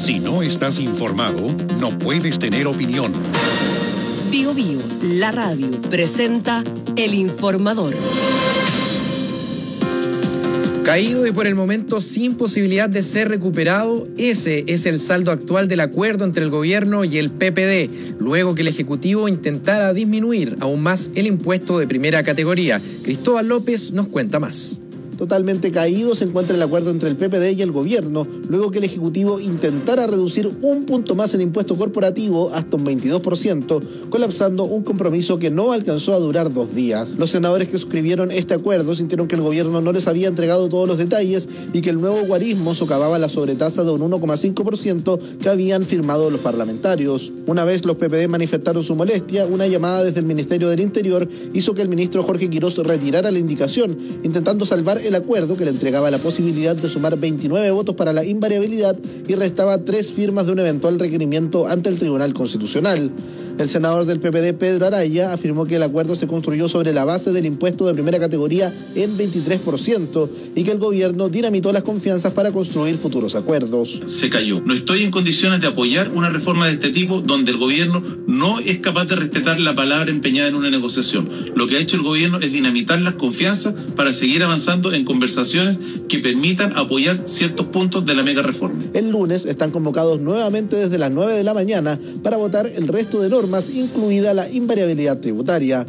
Si no estás informado, no puedes tener opinión. Bio Bio, la radio, presenta El Informador. Caído y por el momento sin posibilidad de ser recuperado, ese es el saldo actual del acuerdo entre el gobierno y el PPD, luego que el Ejecutivo intentara disminuir aún más el impuesto de primera categoría. Cristóbal López nos cuenta más. Totalmente caído se encuentra el acuerdo entre el PPD y el gobierno, luego que el Ejecutivo intentara reducir un punto más el impuesto corporativo hasta un 22%, colapsando un compromiso que no alcanzó a durar 2 días. Los senadores que suscribieron este acuerdo sintieron que el gobierno no les había entregado todos los detalles y que el nuevo guarismo socavaba la sobretasa de un 1,5% que habían firmado los parlamentarios. Una vez los PPD manifestaron su molestia, una llamada desde el Ministerio del Interior hizo que el ministro Jorge Quirós retirara la indicación, intentando salvar el acuerdo que le entregaba la posibilidad de sumar 29 votos para la invariabilidad y restaba 3 firmas de un eventual requerimiento ante el Tribunal Constitucional. El senador del PPD, Pedro Araya, afirmó que el acuerdo se construyó sobre la base del impuesto de primera categoría en 23% y que el gobierno dinamitó las confianzas para construir futuros acuerdos. Se cayó. No estoy en condiciones de apoyar una reforma de este tipo donde el gobierno no es capaz de respetar la palabra empeñada en una negociación. Lo que ha hecho el gobierno es dinamitar las confianzas para seguir avanzando en conversaciones que permitan apoyar ciertos puntos de la mega reforma. El lunes están convocados nuevamente desde las 9 de la mañana para votar el resto de normas, incluida la invariabilidad tributaria.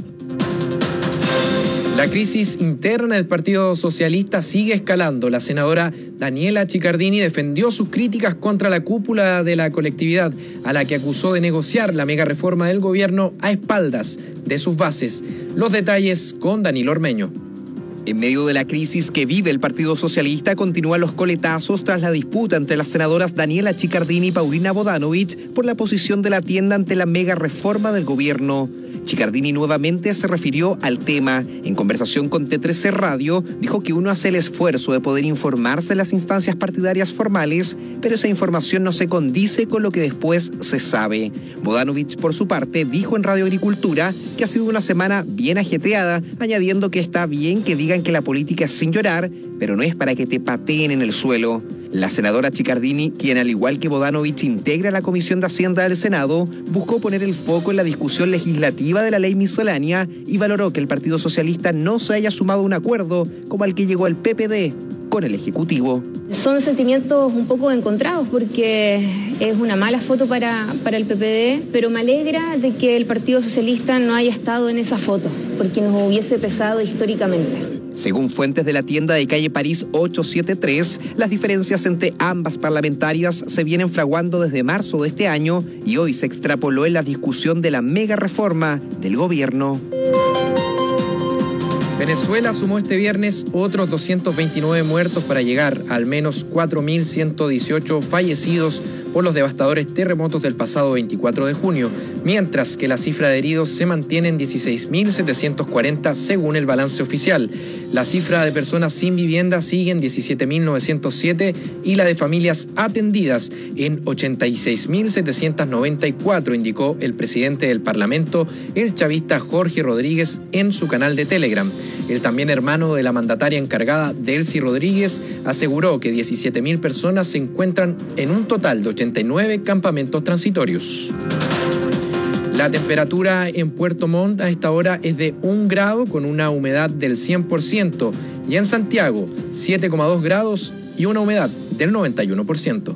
La crisis interna del Partido Socialista sigue escalando. La senadora Daniela Chiccardini defendió sus críticas contra la cúpula de la colectividad, a la que acusó de negociar la mega reforma del gobierno a espaldas de sus bases. Los detalles con Danilo Ormeño. En medio de la crisis que vive el Partido Socialista, continúan los coletazos tras la disputa entre las senadoras Daniela Chiccardini y Paulina Bodanovich por la posición de la tienda ante la mega reforma del gobierno. Chiccardini nuevamente se refirió al tema. En conversación con T13 Radio, dijo que uno hace el esfuerzo de poder informarse en las instancias partidarias formales, pero esa información no se condice con lo que después se sabe. Bodanovich, por su parte, dijo en Radio Agricultura que ha sido una semana bien ajetreada, añadiendo que está bien que digan que la política es sin llorar, pero no es para que te pateen en el suelo. La senadora Chiccardini, quien al igual que Bodanovich integra la Comisión de Hacienda del Senado, buscó poner el foco en la discusión legislativa de la ley miscelánea y valoró que el Partido Socialista no se haya sumado a un acuerdo como al que llegó el PPD con el Ejecutivo. Son sentimientos un poco encontrados porque es una mala foto para el PPD, pero me alegra de que el Partido Socialista no haya estado en esa foto, porque nos hubiese pesado históricamente. Según fuentes de la tienda de calle París 873, las diferencias entre ambas parlamentarias se vienen fraguando desde marzo de este año y hoy se extrapoló en la discusión de la mega reforma del gobierno. Venezuela sumó este viernes otros 229 muertos para llegar a al menos 4.118 fallecidos por los devastadores terremotos del pasado 24 de junio, mientras que la cifra de heridos se mantiene en 16.740 según el balance oficial. La cifra de personas sin vivienda sigue en 17.907 y la de familias atendidas en 86.794, indicó el presidente del Parlamento, el chavista Jorge Rodríguez, en su canal de Telegram. El también hermano de la mandataria encargada, Delcy Rodríguez, aseguró que 17.000 personas se encuentran en un total de 89 campamentos transitorios. La temperatura en Puerto Montt a esta hora es de 1 grado con una humedad del 100% y en Santiago 7,2 grados y una humedad del 91%.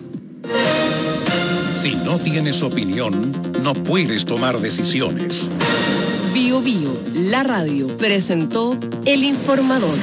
Si no tienes opinión, no puedes tomar decisiones. Bio Bio, la radio, presentó El Informador.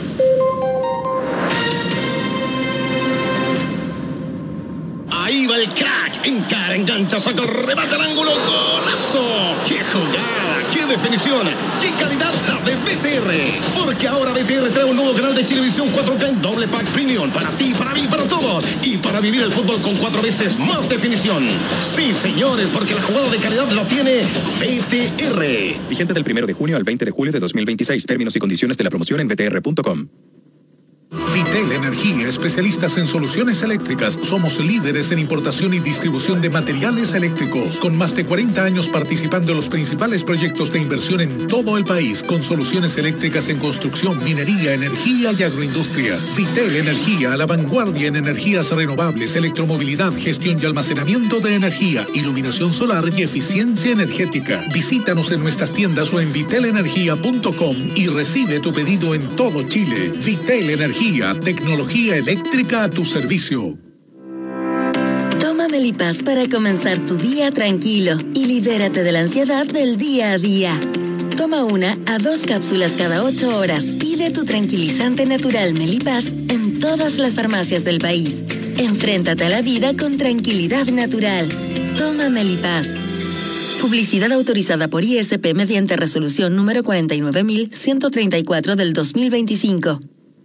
Ahí va el crack, encara, engancha, saca, remata el ángulo, golazo. ¡Qué jugada! ¡Qué definición! ¡Qué calidad la de BTR! Porque ahora BTR trae un nuevo canal de televisión 4K en doble pack premium para ti, para mí, para todos. Y para vivir el fútbol con 4 veces más definición. Sí, señores, porque la jugada de calidad la tiene BTR. Vigente del 1 de junio al 20 de julio de 2026. Términos y condiciones de la promoción en btr.com. Vitel Energía, especialistas en soluciones eléctricas. Somos líderes en importación y distribución de materiales eléctricos, con más de 40 años participando en los principales proyectos de inversión en todo el país, con soluciones eléctricas en construcción, minería, energía y agroindustria. Vitel Energía, a la vanguardia en energías renovables, electromovilidad, gestión y almacenamiento de energía, iluminación solar y eficiencia energética. Visítanos en nuestras tiendas o en vitelenergia.com y recibe tu pedido en todo Chile. Vitel Energía, tecnología eléctrica a tu servicio. Toma Melipaz para comenzar tu día tranquilo y libérate de la ansiedad del día a día. Toma 1 a 2 cápsulas cada 8 horas. Pide tu tranquilizante natural Melipaz en todas las farmacias del país. Enfréntate a la vida con tranquilidad natural. Toma Melipaz. Publicidad autorizada por ISP mediante resolución número 49.134 del 2025.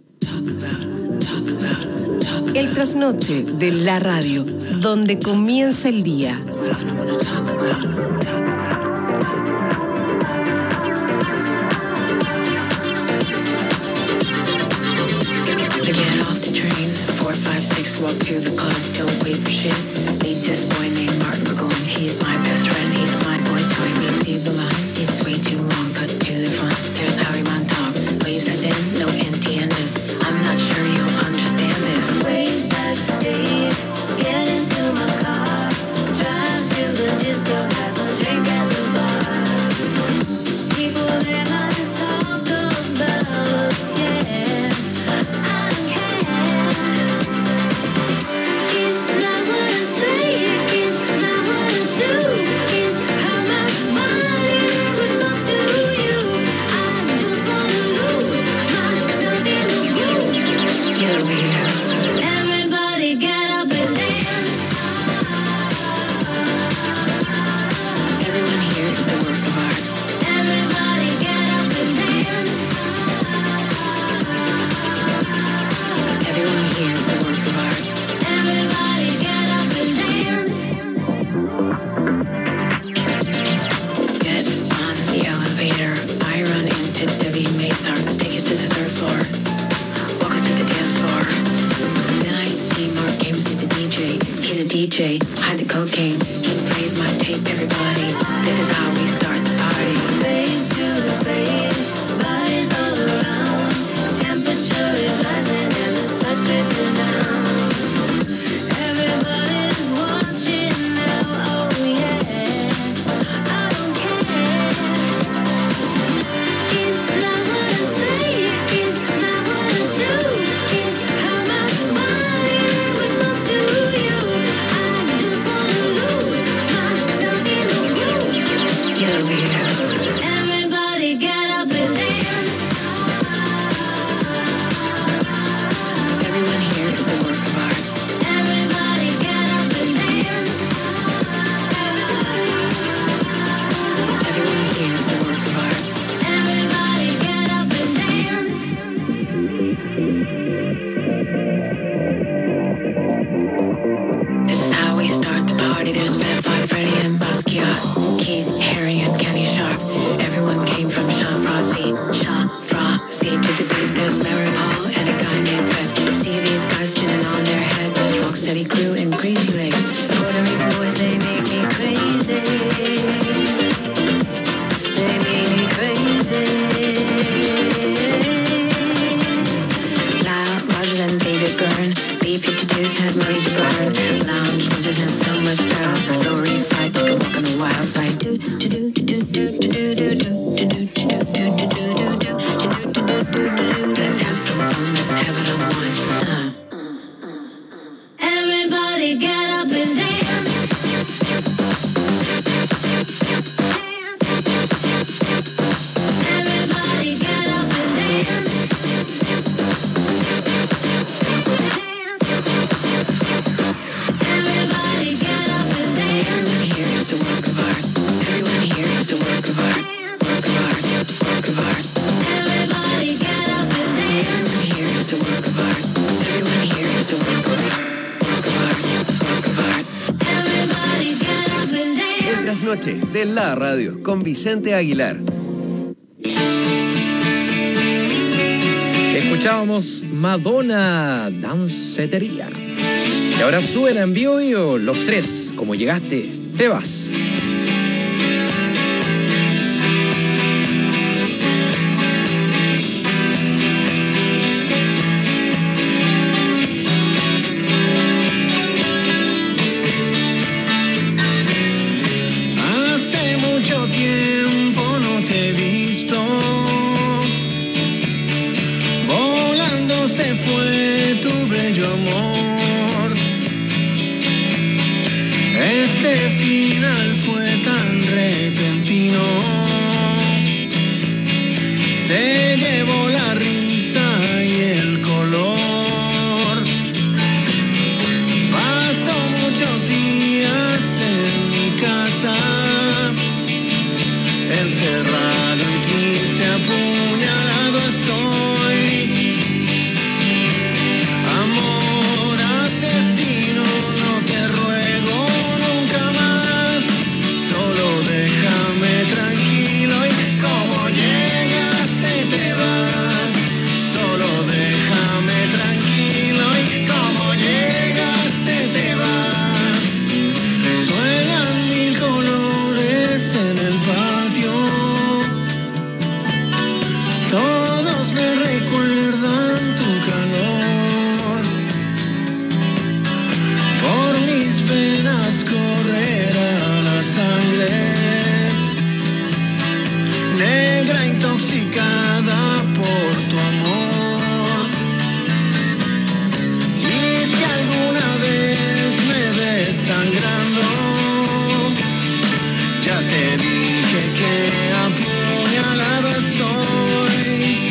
El trasnoche de la radio, donde comienza el día. Walk to the club, don't wait for shit. Meet this boy named Martin Burgoyne. He's my best friend, he's my boy toy. We see the line, it's way too long, cut to the front. There's Harry Montauk, waves us in, no entiendes. I'm not sure you'll understand this. Way backstage, get into my car. Drive to the disco, have a drink at the bar. People they might talk about us, yeah. DJ, hide the cocaine, he played my tape, everybody. This is how we start the party. Face to the face, bodies all around. Temperature is rising and the sweat's dripping down. Everybody's watching now, oh yeah. I don't care. It's not what I say, it's not what I do. It's how my body was up to you. Everybody get up and dance. Everyone here is a work of art. Everybody get up and dance. Everyone here is a work of art. Everybody get up and dance. This is how we start the party. There's Fat Five Freddy and Basquiat, Keith, Harry, and Kenny Sharp. Everyone came from Shafrazi to the beat. There's Larry Hall and a guy named Fred. See these guys spinning on their head. There's Rocksteady Crew and Crazy Legs. Puerto Rican boys, they make me crazy. They make me crazy. Loud, Rogers and David Byrne. B-52s had money to burn. Lounge lizards and so much style. Lower East Side, take a walk on the wild side. Let's have some fun, let's have it on one. Everybody get up and dance. Everybody get up and dance. Everybody get up and dance. Everyone here is a work of art. Everyone here is a work of art. Work of art. Work of art. Everybody get up and dance. Everyone here is a work of art. Everyone here is a work of art. Work of art. Work of art. Everybody get up and dance. El trasnoche de la radio con Vicente Aguilar. Escuchábamos Madonna, Dancetería. Y ahora suena en Bio Bio, Los Tres, Como Llegaste, Te Vas. Hace mucho tiempo no te he visto. Volando se fue tu bello amor. Este final fue tan repentino. Se llevó la risa y el color. Pasó muchos días en mi casa, encerrado y triste, apuñalado estoy. Amor asesino, no te ruego nunca más, solo déjame tranquilo y como llegaste te vas. Solo déjame tranquilo y como llegaste te vas. Suenan mil colores en el patio, todos me recuerdan tu calor. Por mis venas correrá la sangre, negra intoxicada por tu amor. Y si alguna vez me ves sangrando, ya te dije que apuñalado estoy.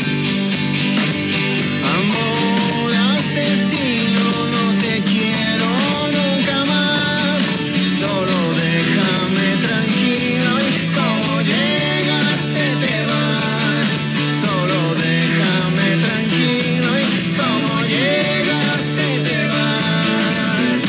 Amor asesino, no te quiero nunca más, solo déjame tranquilo y como llegaste te vas. Solo déjame tranquilo y como llegaste te vas.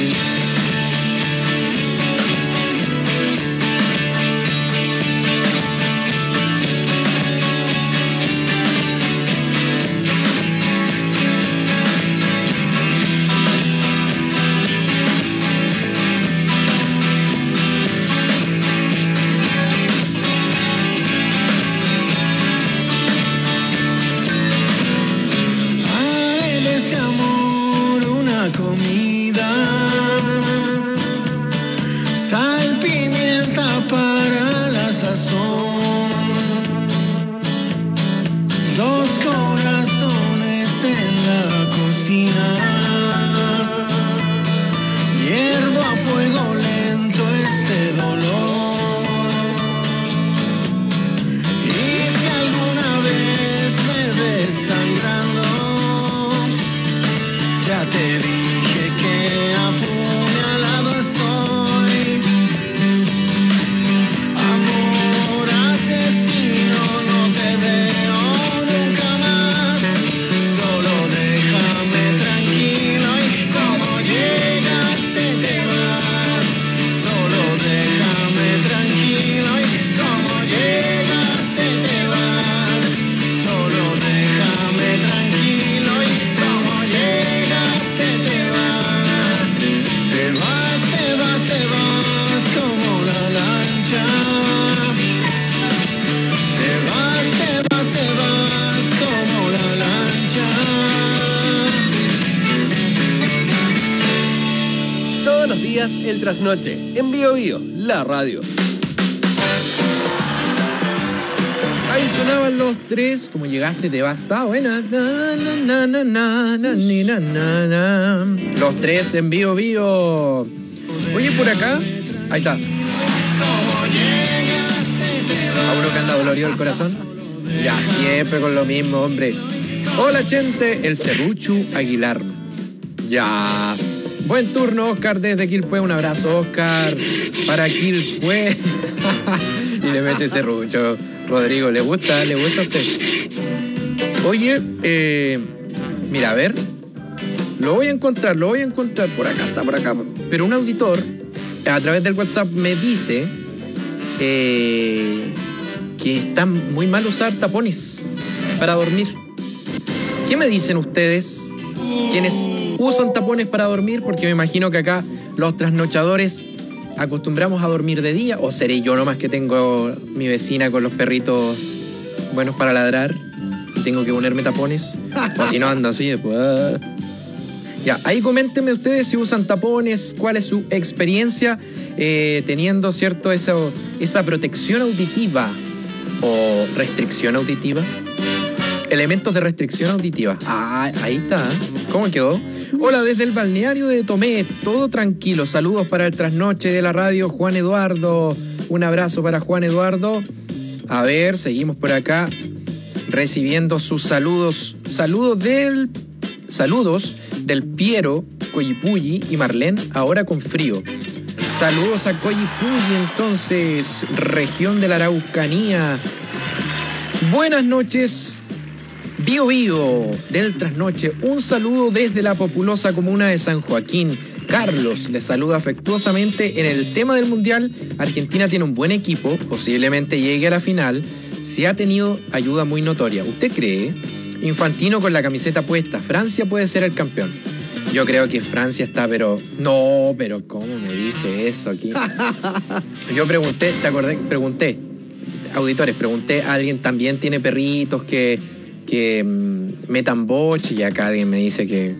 Haré de este amor una comida, sal, pimienta para la sazón, dos corazones en la cocina, hiervo a fuego lento este dolor. Y si alguna vez me ves sangrando, ya te dije que apuñalado estoy. Amor asesino, no te veo nunca más, solo déjame tranquilo y como llegaste te vas. Solo déjame tranquilo y como llegaste te vas. Solo déjame tranquilo y como llegaste te vas. Te vas, te vas, te vas como la lancha. Te vas, te vas, te vas como la lancha. Todos los días el trasnoche en Bio Bio, la radio. Ahí sonaban Los Tres, Como Llegaste te vas. Está buena. Na, na, na, na, na, na, ni, na, na, na. Los Tres en Bio Bio. Oye, por acá. Ahí está. A uno que anda dolorido el corazón. Ya siempre con lo mismo, hombre. Hola, gente. El Serruchu Aguilar. Ya. Buen turno, Oscar, desde Quilpué. Un abrazo, Oscar. Para Quilpué. Y le mete Serrucho. Rodrigo, ¿le gusta a usted? Oye, mira, a ver. Lo voy a encontrar por acá, está por acá. Pero un auditor, a través del WhatsApp, me dice que está muy mal usar tapones para dormir. ¿Qué me dicen ustedes? Quienes usan tapones para dormir, porque me imagino que acá los trasnochadores acostumbramos a dormir de día, o seré yo nomás que tengo mi vecina con los perritos buenos para ladrar y tengo que ponerme tapones, o si no ando así después. Ya, ahí coméntenme ustedes si usan tapones, cuál es su experiencia teniendo, ¿cierto?, esa protección auditiva o restricción auditiva. Elementos de restricción auditiva. Ah, ahí está. ¿Cómo quedó? Hola, desde el balneario de Tomé. Todo tranquilo. Saludos para el trasnoche de la radio, Juan Eduardo. Un abrazo para Juan Eduardo. A ver, seguimos por acá recibiendo sus saludos. Saludos del Piero, Coyipulli y Marlene, ahora con frío. Saludos a Coyipulli, entonces, región de la Araucanía. Buenas noches. Bío Bío del trasnoche, un saludo desde la populosa comuna de San Joaquín. Carlos les saluda afectuosamente. En el tema del Mundial, Argentina tiene un buen equipo, posiblemente llegue a la final. Se ha tenido ayuda muy notoria. ¿Usted cree? Infantino con la camiseta puesta, Francia puede ser el campeón. Yo creo que Francia está, pero... No, pero ¿cómo me dice eso aquí? Yo pregunté, ¿te acordás? Pregunté, auditores, pregunté a alguien, también tiene perritos que metan boche, y acá alguien me dice que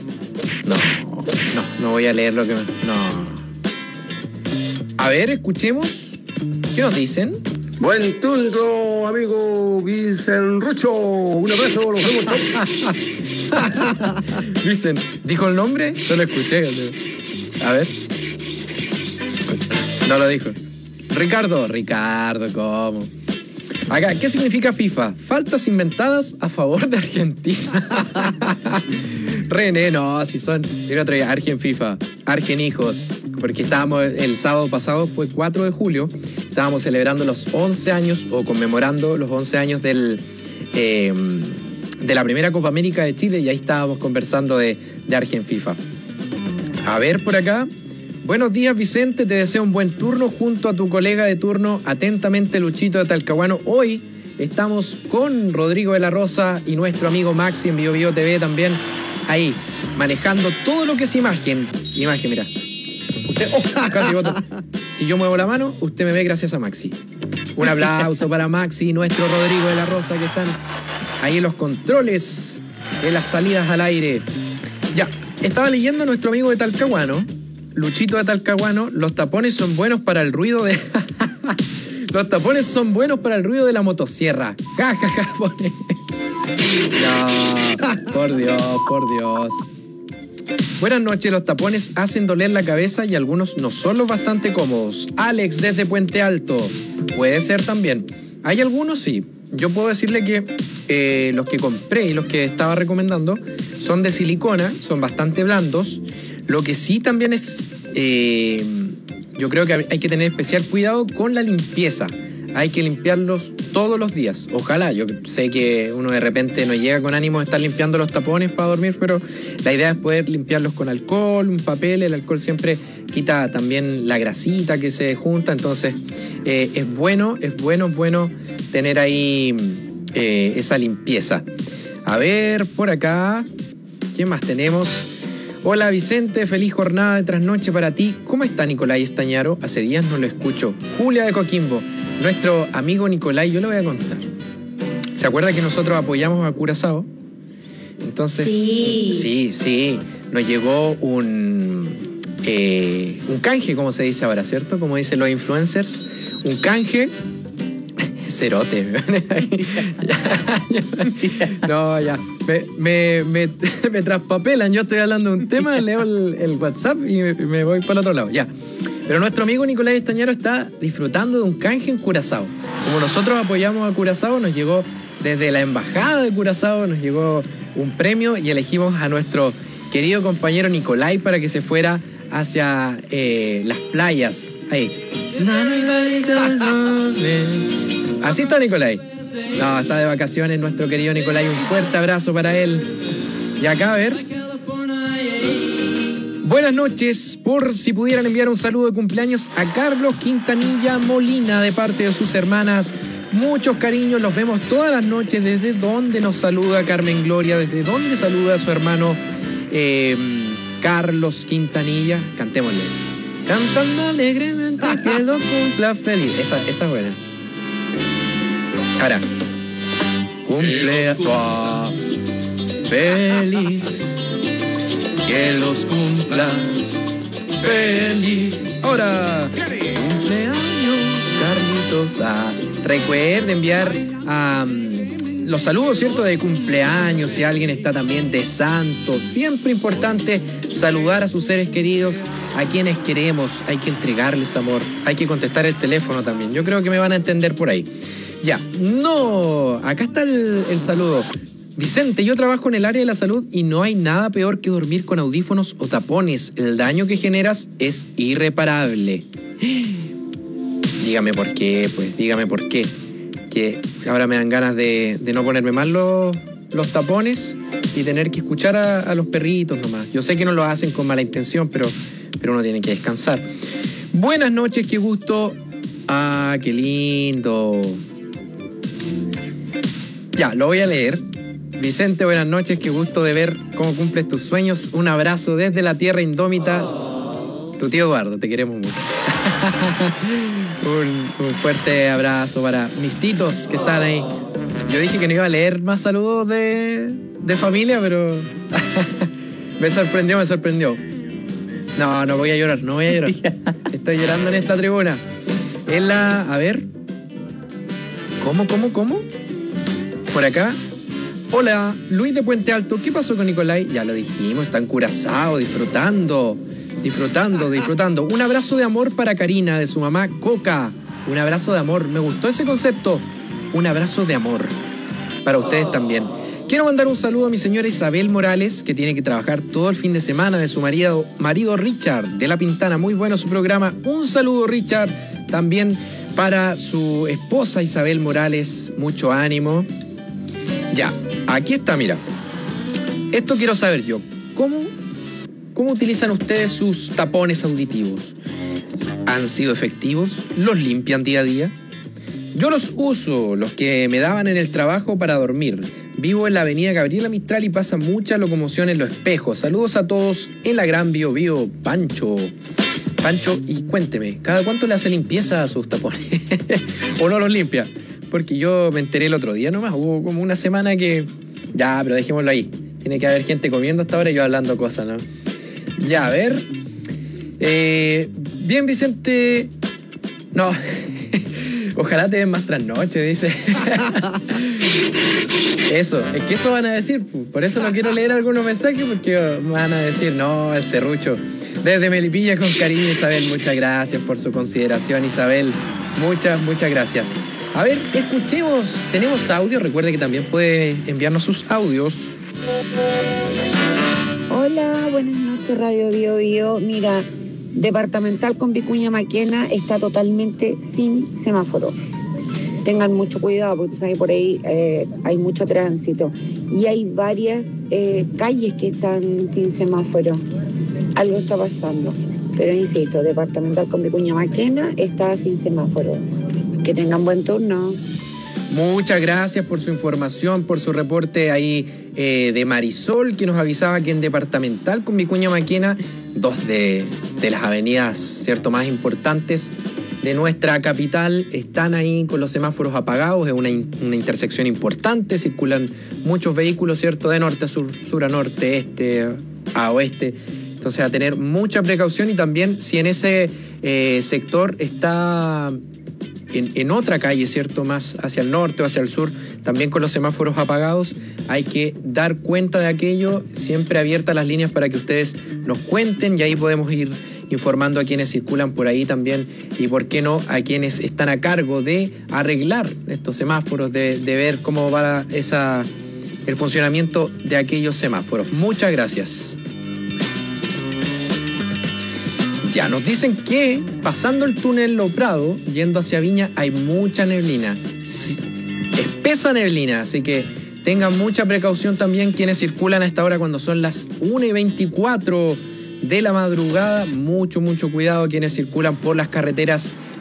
no voy a leer lo que no. A ver, escuchemos qué nos dicen. Buen turno, amigo Vicen Rocho. Un abrazo, los vemos. Vicen, ¿dijo el nombre? No lo escuché. A ver. No lo dijo. Ricardo, ¿cómo? Acá, ¿qué significa FIFA? Faltas inventadas a favor de Argentina. René, no, si son... Yo otro día, Argen FIFA, Argen hijos, porque estábamos, el sábado pasado fue 4 de julio, estábamos celebrando los 11 años, o conmemorando los 11 años de la primera Copa América de Chile, y ahí estábamos conversando de Argen FIFA. A ver, por acá... Buenos días, Vicente, te deseo un buen turno junto a tu colega de turno, atentamente Luchito de Talcahuano. Hoy estamos con Rodrigo de la Rosa y nuestro amigo Maxi en Bio Bio TV también, ahí, manejando todo lo que es imagen. Imagen, mira. Usted, casi voto. Si yo muevo la mano, usted me ve gracias a Maxi. Un aplauso para Maxi y nuestro Rodrigo de la Rosa, que están ahí en los controles de las salidas al aire. Ya, estaba leyendo a nuestro amigo de Talcahuano, Luchito de Talcahuano, los tapones son buenos para el ruido de... Los tapones son buenos para el ruido de la motosierra. Ja, ja, ja, pone. No, por Dios. Buenas noches, los tapones hacen doler la cabeza y algunos no son los bastante cómodos. Alex desde Puente Alto. Puede ser también. Hay algunos, sí. Yo puedo decirle que los que compré y los que estaba recomendando son de silicona, son bastante blandos. Lo que sí también es, yo creo que hay que tener especial cuidado con la limpieza. Hay que limpiarlos todos los días. Ojalá, yo sé que uno de repente no llega con ánimo de estar limpiando los tapones para dormir, pero la idea es poder limpiarlos con alcohol, un papel. El alcohol siempre quita también la grasita que se junta, entonces es bueno tener ahí esa limpieza. A ver, por acá, ¿quién más tenemos? Hola Vicente, feliz jornada de trasnoche para ti. ¿Cómo está Nicolai Estañaro? Hace días no lo escucho. Julia de Coquimbo, nuestro amigo Nicolai, yo le voy a contar. ¿Se acuerda que nosotros apoyamos a Curazao? Entonces, sí, nos llegó un canje, como se dice ahora, ¿cierto? Como dicen los influencers, un canje. Cerote. No, ya. Me traspapelan. Yo estoy hablando de un tema, leo el WhatsApp y me voy para el otro lado. Ya. Pero nuestro amigo Nicolai Estañaro está disfrutando de un canje en Curazao. Como nosotros apoyamos a Curazao, nos llegó desde la embajada de Curazao, nos llegó un premio y elegimos a nuestro querido compañero Nicolai para que se fuera hacia las playas. Ahí. Así está Nicolai. No, está de vacaciones nuestro querido Nicolai. Un fuerte abrazo para él. Y acá, a ver. Buenas noches. Por si pudieran enviar un saludo de cumpleaños a Carlos Quintanilla Molina de parte de sus hermanas Muchos cariños, los vemos todas las noches. ¿Desde dónde nos saluda Carmen Gloria? ¿Desde dónde saluda a su hermano Carlos Quintanilla? Cantémosle. Cantando alegremente que lo cumpla feliz. Esa es buena. Ahora. Cumpleaños feliz, que los cumplas feliz. Ahora. Cumpleaños, Carlitos. Recuerden enviar los saludos, ¿cierto? De cumpleaños, si alguien está también de santo. Siempre importante saludar a sus seres queridos, a quienes queremos. Hay que entregarles amor, hay que contestar el teléfono también. Yo creo que me van a entender por ahí. Ya, no, acá está el saludo. Vicente, yo trabajo en el área de la salud y no hay nada peor que dormir con audífonos o tapones. El daño que generas es irreparable. Dígame por qué, pues, dígame por qué. Que ahora me dan ganas de no ponerme mal los tapones y tener que escuchar a los perritos nomás. Yo sé que no lo hacen con mala intención, pero uno tiene que descansar. Buenas noches, qué gusto. Ah, qué lindo. Ya, lo voy a leer. Vicente, buenas noches, qué gusto de ver cómo cumples tus sueños. Un abrazo desde la tierra indómita. Tu tío Eduardo, te queremos mucho. un fuerte abrazo para mis titos que están ahí. Yo dije que no iba a leer más saludos de familia, pero me sorprendió. No voy a llorar. Estoy llorando en esta tribuna. A ver. ¿Cómo? Por acá. Hola, Luis de Puente Alto. ¿Qué pasó con Nicolai? Ya lo dijimos, está en Curazao, disfrutando. Un abrazo de amor para Karina, de su mamá Coca. Un abrazo de amor. Me gustó ese concepto. Un abrazo de amor. Para ustedes también. Quiero mandar un saludo a mi señora Isabel Morales, que tiene que trabajar todo el fin de semana, de su marido Richard, de La Pintana. Muy bueno su programa. Un saludo, Richard. También para su esposa Isabel Morales. Mucho ánimo. Ya, aquí está, mira. Esto quiero saber yo. ¿Cómo utilizan ustedes sus tapones auditivos? ¿Han sido efectivos? ¿Los limpian día a día? Yo los uso, los que me daban en el trabajo para dormir. Vivo en la avenida Gabriela Mistral y pasa mucha locomoción en Los Espejos. Saludos a todos en la Gran Bio Bio. Pancho, y cuénteme, ¿cada cuánto le hace limpieza a sus tapones? ¿O no los limpia? Porque yo me enteré el otro día nomás, hubo como una semana que... Ya, pero dejémoslo ahí. Tiene que haber gente comiendo hasta ahora y yo hablando cosas, ¿no? Ya, a ver. Bien, Vicente. No. Ojalá te den más trasnoche, dice. Eso, es que eso van a decir. Por eso no quiero leer algunos mensajes, porque van a decir, no, el serrucho. Desde Melipilla con cariño, Isabel, muchas gracias por su consideración, Isabel. Muchas gracias. A ver, escuchemos. Tenemos audio. Recuerde que también puede enviarnos sus audios. Hola, buenas noches, Radio Bio Bio. Mira, departamental con Vicuña Maquena está totalmente sin semáforo. Tengan mucho cuidado porque tú sabes, por ahí hay mucho tránsito. Y hay varias calles que están sin semáforo. Algo está pasando. Pero insisto, departamental con Vicuña Maquena está sin semáforo. Que tengan buen turno. Muchas gracias por su información, por su reporte ahí de Marisol, que nos avisaba que en departamental con Vicuña Maquena, dos de las avenidas, ¿cierto?, más importantes de nuestra capital, están ahí con los semáforos apagados. Es una intersección importante, circulan muchos vehículos, ¿cierto?, de norte a sur, sur a norte, este a oeste. Entonces, a tener mucha precaución, y también si en ese sector está en otra calle, ¿cierto?, más hacia el norte o hacia el sur, también con los semáforos apagados, hay que dar cuenta de aquello. Siempre abiertas las líneas para que ustedes nos cuenten, y ahí podemos ir informando a quienes circulan por ahí también, y por qué no a quienes están a cargo de arreglar estos semáforos, de ver cómo va el funcionamiento de aquellos semáforos. Muchas gracias. Ya, nos dicen que pasando el túnel Lo Prado, yendo hacia Viña, hay mucha neblina, espesa neblina, así que tengan mucha precaución también quienes circulan a esta hora cuando son las 1:24 de la madrugada. Mucho cuidado quienes circulan por las carreteras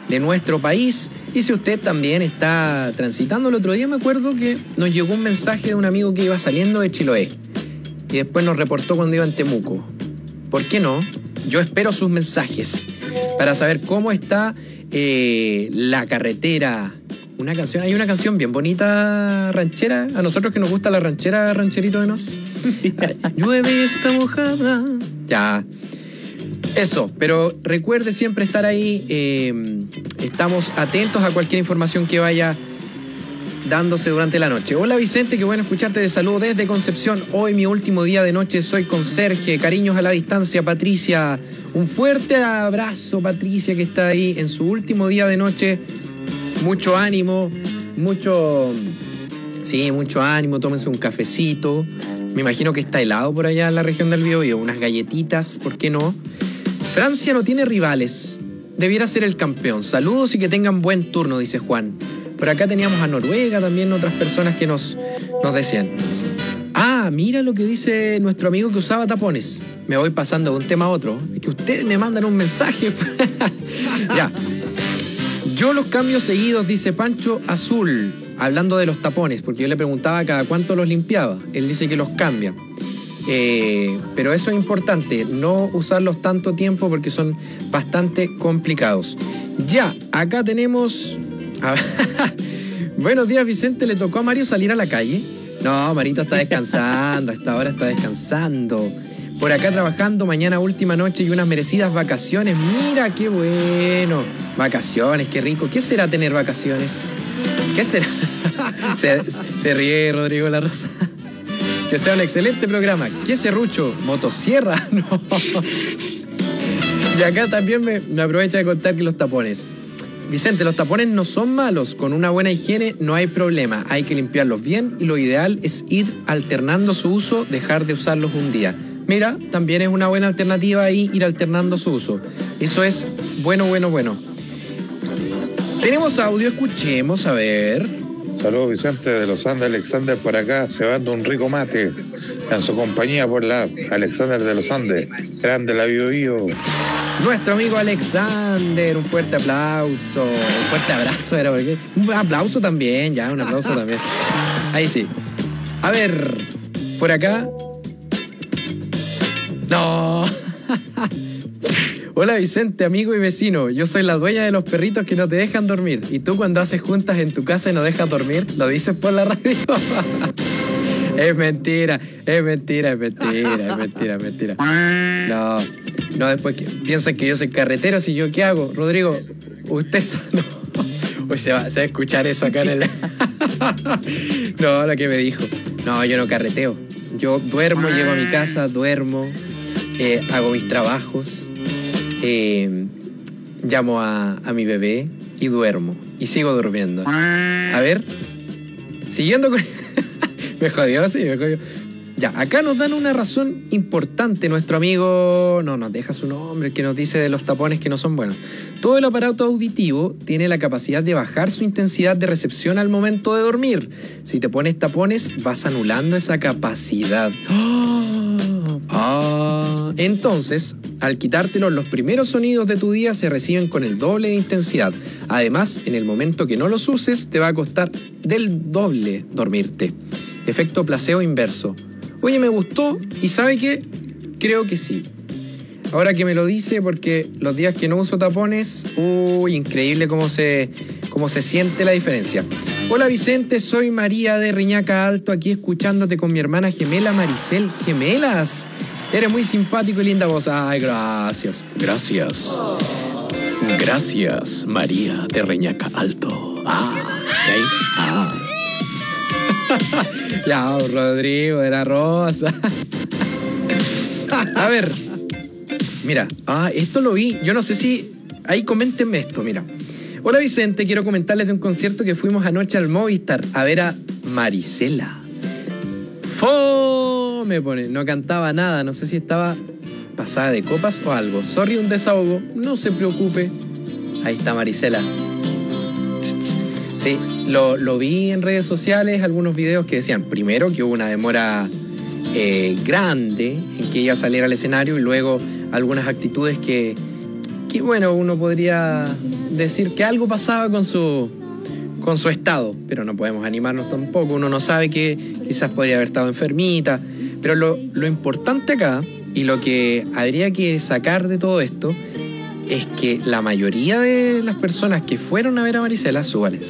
de nuestro país. Y si usted también está transitando, el otro día me acuerdo que nos llegó un mensaje de un amigo que iba saliendo de Chiloé y después nos reportó cuando iba en Temuco. ¿Por qué no? Yo espero sus mensajes para saber cómo está la carretera. Hay una canción bien bonita, ranchera. A nosotros que nos gusta la ranchera, rancherito de nos. Llueve y está mojada. Ya. Eso, pero recuerde siempre estar ahí. Estamos atentos a cualquier información que vaya dándose durante la noche. Hola Vicente, qué bueno escucharte, de saludo desde Concepción. Hoy mi último día de noche, soy conserje. Cariños a la distancia, Patricia. Un fuerte abrazo, Patricia, que está ahí en su último día de noche. Mucho ánimo, mucho ánimo, tómense un cafecito. Me imagino que está helado por allá en la región del Biobío. Unas galletitas, ¿por qué no? Francia no tiene rivales. Debiera ser el campeón. Saludos y que tengan buen turno, dice Juan. Por acá teníamos a Noruega, también otras personas que nos decían. Ah, mira lo que dice nuestro amigo que usaba tapones. Me voy pasando de un tema a otro. Es que ustedes me mandan un mensaje. Ya. Yo los cambio seguidos, dice Pancho Azul, hablando de los tapones, porque yo le preguntaba cada cuánto los limpiaba. Él dice que los cambia. Pero eso es importante, no usarlos tanto tiempo porque son bastante complicados. Ya, acá tenemos... Buenos días, Vicente. ¿Le tocó a Mario salir a la calle? No, Marito está descansando, a esta hora está descansando. Por acá trabajando, mañana última noche y unas merecidas vacaciones. Mira, qué bueno. Vacaciones, qué rico. ¿Qué será tener vacaciones? ¿Qué será? Se ríe Rodrigo La Rosa. Que sea un excelente programa. ¿Qué serrucho? ¿Motosierra? No. Y acá también me aprovecha de contar que los tapones. Vicente, los tapones no son malos. Con una buena higiene no hay problema. Hay que limpiarlos bien y lo ideal es ir alternando su uso, dejar de usarlos un día. Mira, también es una buena alternativa ahí ir alternando su uso. Eso es bueno. Tenemos audio, escuchemos, a ver. Saludos Vicente de los Andes, Alexander por acá, cebando un rico mate en su compañía por la Alexander de los Andes, grande la Biobío. Nuestro amigo Alexander, un fuerte aplauso, un fuerte abrazo, era porque un aplauso también, ya, un aplauso también. Ahí sí. A ver, por acá. No. Hola Vicente, amigo y vecino. Yo soy la dueña de los perritos que no te dejan dormir. ¿Y tú cuando haces juntas en tu casa y no dejas dormir, lo dices por la radio? Es mentira. No, después piensan que yo soy carretero. Si yo, ¿qué hago? Rodrigo, usted... No. Uy, se va a escuchar eso acá en el... No, lo que me dijo. No, yo no carreteo. Yo duermo, llego a mi casa, duermo, hago mis trabajos, llamo a mi bebé y duermo. Y sigo durmiendo. A ver, siguiendo con... Me jodió. Ya, acá nos dan una razón importante. Nuestro amigo no nos deja su nombre, que nos dice de los tapones que no son buenos. Todo el aparato auditivo tiene la capacidad de bajar su intensidad de recepción al momento de dormir. Si te pones tapones, vas anulando esa capacidad. Entonces, al quitártelos, los primeros sonidos de tu día se reciben con el doble de intensidad. Además, en el momento que no los uses, te va a costar del doble dormirte. Efecto placebo inverso. Oye, me gustó, y ¿sabe qué? Creo que sí. Ahora que me lo dice, porque los días que no uso tapones, increíble cómo se siente la diferencia. Hola Vicente, soy María de Reñaca Alto, aquí escuchándote con mi hermana gemela Maricel. ¡Gemelas! Eres muy simpático y linda voz. Ay, gracias. Gracias, María de Reñaca Alto. Ya, Rodrigo de la Rosa. A ver, mira, esto lo vi. Yo no sé si... Ahí coméntenme esto, mira. Hola Vicente, quiero comentarles de un concierto que fuimos anoche al Movistar a ver a Marisela. Me pone, no cantaba nada, no sé si estaba pasada de copas o algo. Sorry, un desahogo, no se preocupe. Ahí está Marisela. Sí, lo vi en redes sociales, algunos videos que decían, primero que hubo una demora grande en que ella saliera al escenario y luego algunas actitudes que bueno, uno podría decir que algo pasaba con su estado, pero no podemos animarnos tampoco. Uno no sabe que quizás podría haber estado enfermita, pero lo importante acá y lo que habría que sacar de todo esto es que la mayoría de las personas que fueron a ver a Marisela, súbale.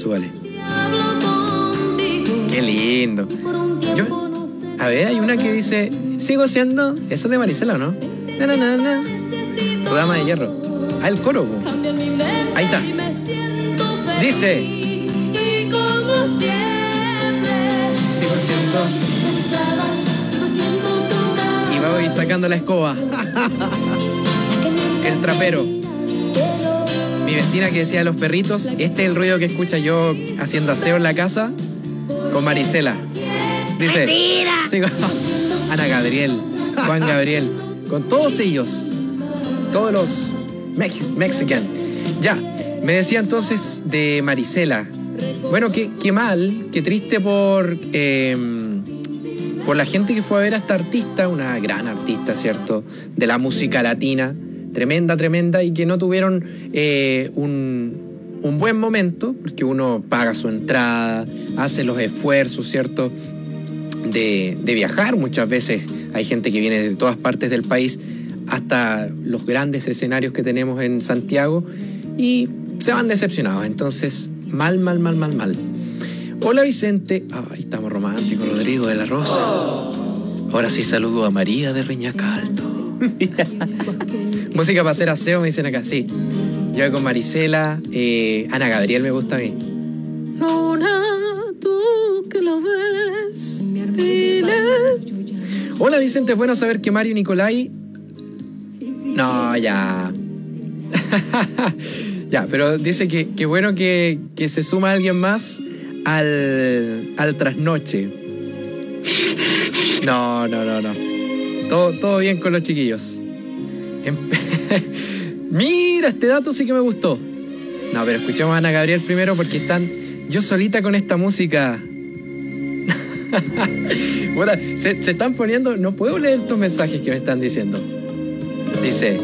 Qué lindo. A ver, hay una que dice, sigo siendo, esa es de Marisela, ¿no? Tu dama de hierro. Ah, el coro. Ahí está. Dice, sigo siendo. Y voy sacando la escoba. El trapero. Mi vecina que decía de los perritos, este es el ruido que escucha yo haciendo aseo en la casa con Marisela. Dice, sigo. Ana Gabriel, Juan Gabriel, con todos ellos, todos los mexicanos. Ya, me decía entonces de Marisela. Bueno, qué mal, qué triste por la gente que fue a ver a esta artista, una gran artista, ¿cierto? De la música latina, tremenda, y que no tuvieron un buen momento, porque uno paga su entrada, hace los esfuerzos, ¿cierto? De viajar. Muchas veces hay gente que viene de todas partes del país hasta los grandes escenarios que tenemos en Santiago y se van decepcionados. Entonces, mal. Hola Vicente. Ay, estamos románticos. Rodrigo de la Rosa. Ahora sí saludo a María de Reñacalto. Música para hacer aseo, me dicen acá. Sí, yo voy con Marisela. Ana Gabriel me gusta a mí. Luna, tú que lo ves. Hola Vicente, es bueno saber que Mario y Nicolai. No, ya. Ya, pero dice que bueno que se suma alguien más al trasnoche. No. Todo bien con los chiquillos. Mira, este dato sí que me gustó. No, pero escuchemos a Ana Gabriel primero porque están yo solita con esta música. Bueno, se están poniendo. No puedo leer estos mensajes que me están diciendo. Dice,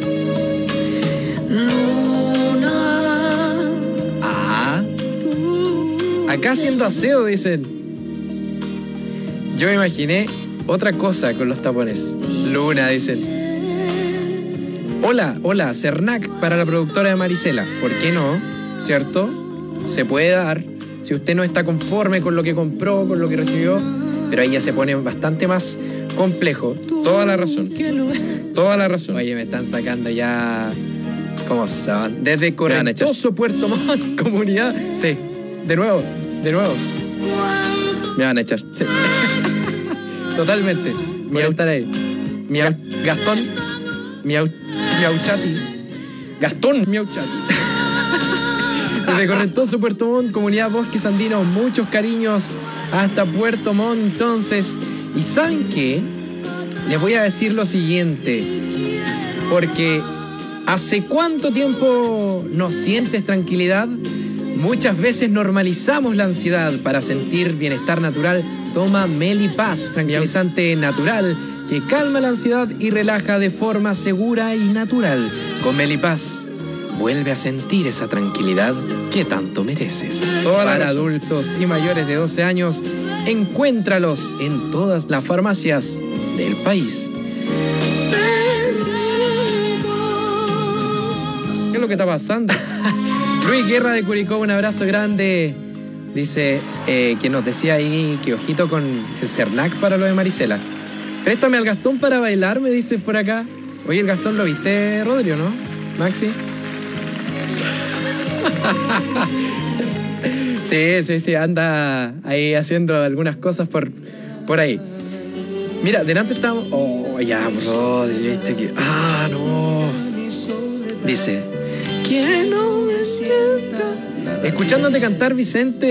acá haciendo aseo, dicen. Yo me imaginé otra cosa con los tapones. Luna, dicen. Hola, Cernac para la productora de Marisela. ¿Por qué no? ¿Cierto? Se puede dar. Si usted no está conforme con lo que compró, con lo que recibió, pero ahí ya se pone bastante más complejo. Toda la razón. Oye, me están sacando ya. ¿Cómo se van? Desde Correntoso, Puerto Montt, comunidad. Sí, de nuevo. Me van a echar. Sí. Totalmente. Voy a estar ahí. Gastón. Miauchati. Gastón Miauchati. Desde Correntoso, Puerto Montt, comunidad Bosques Andinos, muchos cariños hasta Puerto Montt. Entonces, ¿y saben qué? Les voy a decir lo siguiente, porque ¿hace cuánto tiempo no sientes tranquilidad? Muchas veces normalizamos la ansiedad. Para sentir bienestar natural, toma Melipaz, tranquilizante natural que calma la ansiedad y relaja de forma segura y natural. Con Melipaz, vuelve a sentir esa tranquilidad que tanto mereces. Para adultos y mayores de 12 años, encuéntralos en todas las farmacias del país. ¿Qué es lo que está pasando? Luis Guerra de Curicó, un abrazo grande. Dice que nos decía ahí que ojito con el Cernac para lo de Marisela. Préstame al Gastón para bailar, me dice por acá. Oye, el Gastón lo viste, Rodrigo, ¿no? Maxi. Sí, anda ahí haciendo algunas cosas por ahí. Mira, delante estamos. Oh, ya, Rodrigo, viste que. No. Dice. Que no me sienta. Escuchándote cantar, Vicente.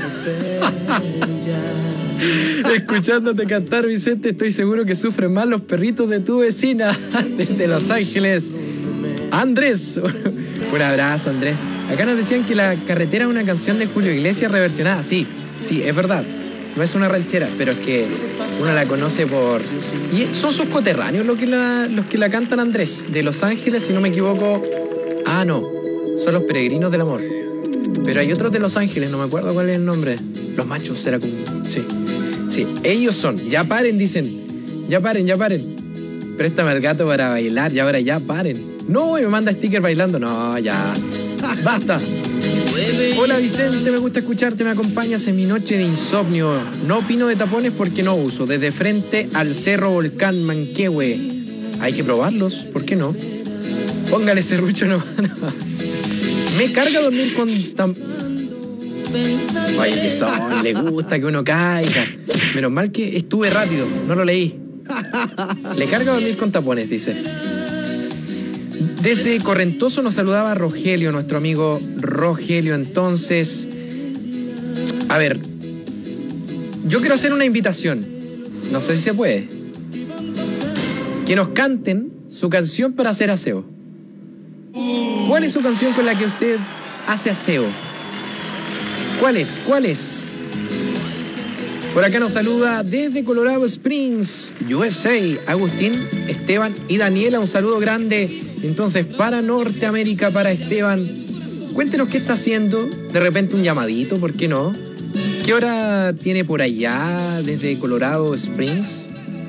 Escuchándote cantar, Vicente, estoy seguro que sufren más los perritos de tu vecina desde Los Ángeles. Andrés. Un abrazo, Andrés. Acá nos decían que La Carretera es una canción de Julio Iglesias reversionada. Sí, es verdad. No es una ranchera, pero es que uno la conoce por... Y son sus coterráneos los que la cantan, Andrés. De Los Ángeles, si no me equivoco. No. son los peregrinos del amor. Pero hay otros de Los Ángeles, no me acuerdo cuál es el nombre. Los machos, era como... Sí. Sí, ellos son. Ya paren, dicen. Ya paren. Préstame al gato para bailar. Y ahora ya paren. No, y me manda sticker bailando. No, ya. Basta. Hola Vicente, me gusta escucharte, me acompañas en mi noche de insomnio. No opino de tapones porque no uso. Desde frente al Cerro Volcán Manquehue. Hay que probarlos, ¿por qué no? Póngale serrucho, no. Me carga dormir con Oye, que son, le gusta que uno caiga. Menos mal que estuve rápido, no lo leí. Le carga dormir con tapones, dice. Desde Correntoso nos saludaba Rogelio, nuestro amigo Rogelio. Entonces, a ver, yo quiero hacer una invitación. No sé si se puede. Que nos canten su canción para hacer aseo. ¿Cuál es su canción con la que usted hace aseo? ¿Cuál es? Por acá nos saluda desde Colorado Springs, USA, Agustín, Esteban y Daniela. Un saludo grande. Entonces, para Norteamérica, para Esteban. Cuéntenos qué está haciendo. De repente un llamadito, ¿por qué no? ¿Qué hora tiene por allá desde Colorado Springs?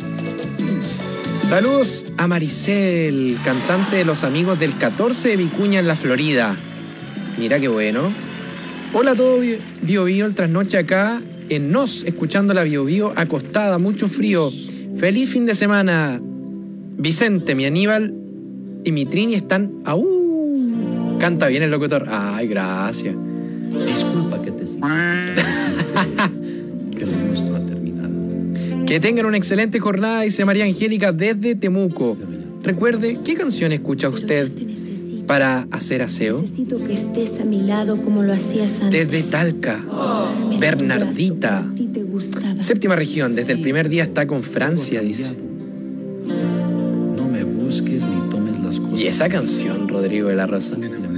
Saludos a Maricel, cantante de Los Amigos del 14 de Vicuña en la Florida. Mira qué bueno. Hola a todo Bio Bio, el trasnoche acá en Nos, escuchando la Bio Bio acostada, mucho frío. Feliz fin de semana. Vicente, mi Aníbal y mi Trini están... Canta bien el locutor. Ay, gracias. Disculpa que te siga. Que lo nuestro ha terminado. Que tengan una excelente jornada, dice María Angélica desde Temuco. Recuerde, ¿qué canción escucha usted para hacer aseo? Necesito que estés a mi lado como lo hacías antes. Desde Talca, Bernardita. Séptima región, desde el primer día está con Francia, dice. No me busques ni tomes las cosas. Y esa canción, Rodrigo de la Rosa.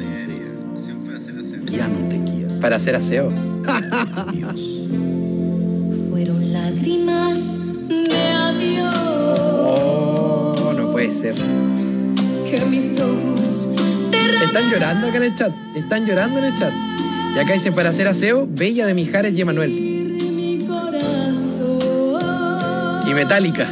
Ya no te quiero. Para hacer aseo. Adiós. Fueron lágrimas de adiós. Oh, no puede ser. Que mis ojos Están llorando acá en el chat. Están llorando en el chat. Y acá dice, para hacer aseo, Bella de Mijares y Emanuel. Y Metallica.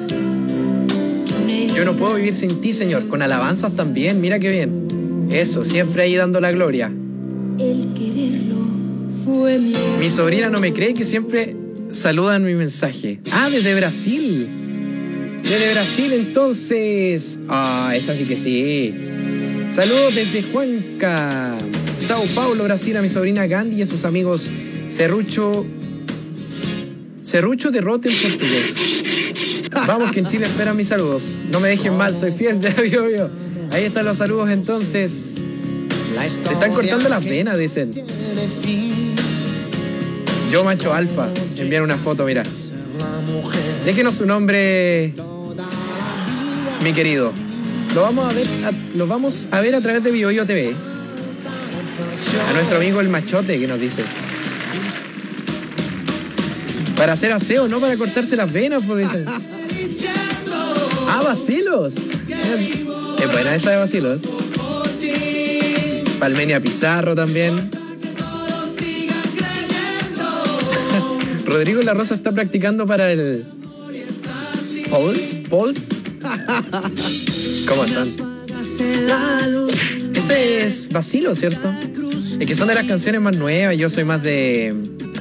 Yo no puedo vivir sin ti, Señor. Con alabanzas también, mira qué bien. Eso, siempre ahí dando la gloria. El quererlo fue mi... Mi sobrina no me cree que siempre saludan mi mensaje. Ah, desde Brasil. Desde Brasil, entonces. Ah, esa sí que sí. Saludos desde Huanca, Sao Paulo, Brasil, a mi sobrina Gandhi y a sus amigos Serrucho Derrote en portugués. Vamos, que en Chile esperan mis saludos. No me dejen mal, soy fiel de la Bio Bio. Ahí están los saludos entonces. Se están cortando las venas, dicen. Yo macho alfa. Envían una foto, mira. Déjenos su nombre, mi querido. Lo vamos a ver a través de Bio Bio TV. A nuestro amigo el Machote que nos dice. Para hacer aseo, no para cortarse las venas, pues dicen. Ah, Bacilos. Es buena esa de Bacilos. Palmenia Pizarro también. Rodrigo La Rosa está practicando para el... ¿Paul? ¿Cómo son? Ese es Vacilo, ¿cierto? Es que son de las canciones más nuevas. Yo soy más de...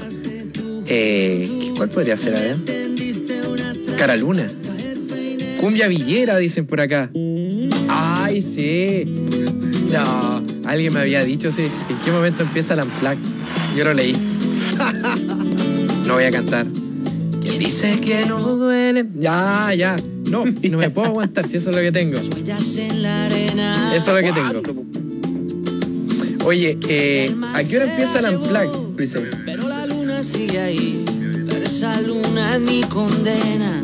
¿cuál podría ser? A ver. Cara Luna. Cumbia Villera, dicen por acá. Ay, sí. No, alguien me había dicho, sí. ¿En qué momento empieza el Unplugged? Yo lo leí. No voy a cantar. ¿Quién dice que no duele? Ya. No me puedo aguantar si eso es lo que tengo. Eso es lo que tengo. Oye, ¿a qué hora empieza el Unplugged, Luis? Pero la luna sigue ahí, pero esa luna es mi condena.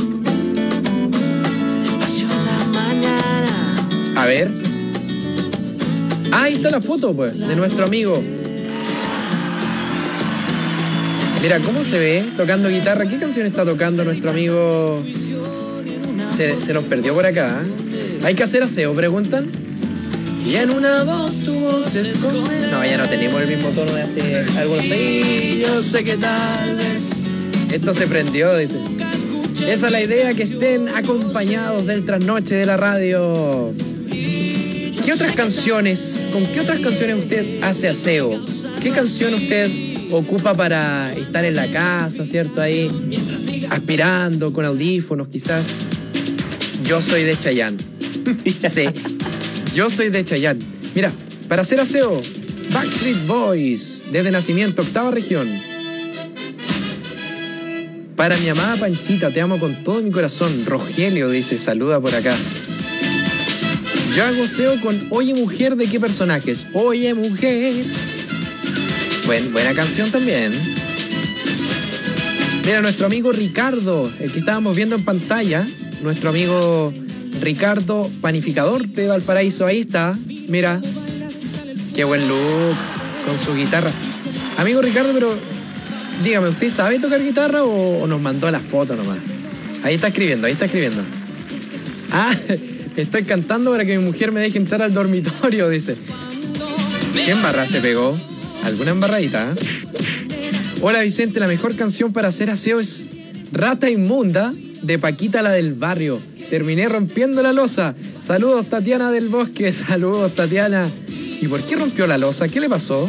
Despacio en la mañana. A ver. Ah, ahí está la foto, pues, de nuestro amigo. Mira, ¿cómo se ve tocando guitarra? ¿Qué canción está tocando nuestro amigo? Se nos perdió por acá, ¿eh? ¿Hay que hacer aseo, preguntan? Y en una voz tu voz se esconde. No, ya no tenemos el mismo tono de hace algunos años. Yo sé que tal vez esto se prendió, dice. Esa es la idea, que estén acompañados del trasnoche de la radio. ¿Qué otras canciones, con qué otras canciones usted hace aseo? ¿Qué canción usted ocupa para estar en la casa, cierto? Ahí aspirando, con audífonos quizás. Yo soy de Chayanne. Sí, yo soy de Chayanne. Mira, para hacer aseo, Backstreet Boys, desde nacimiento, 8ª región. Para mi amada Panchita, te amo con todo mi corazón. Rogelio dice, saluda por acá. Yo hago aseo con Oye Mujer, ¿de qué personajes? Oye Mujer. Buena canción también. Mira, nuestro amigo Ricardo, el que estábamos viendo en pantalla, nuestro amigo Ricardo, panificador de Valparaíso, ahí está. Mira, qué buen look con su guitarra. Amigo Ricardo, pero dígame, ¿usted sabe tocar guitarra o nos mandó las fotos nomás? Ahí está escribiendo. Ah, estoy cantando para que mi mujer me deje entrar al dormitorio, dice. ¿Qué embarrada se pegó? ¿Alguna embarradita? Hola Vicente, la mejor canción para hacer aseo es Rata Inmunda de Paquita, la del barrio. Terminé rompiendo la loza. Saludos Tatiana del Bosque, saludos Tatiana. ¿Y por qué rompió la loza? ¿Qué le pasó?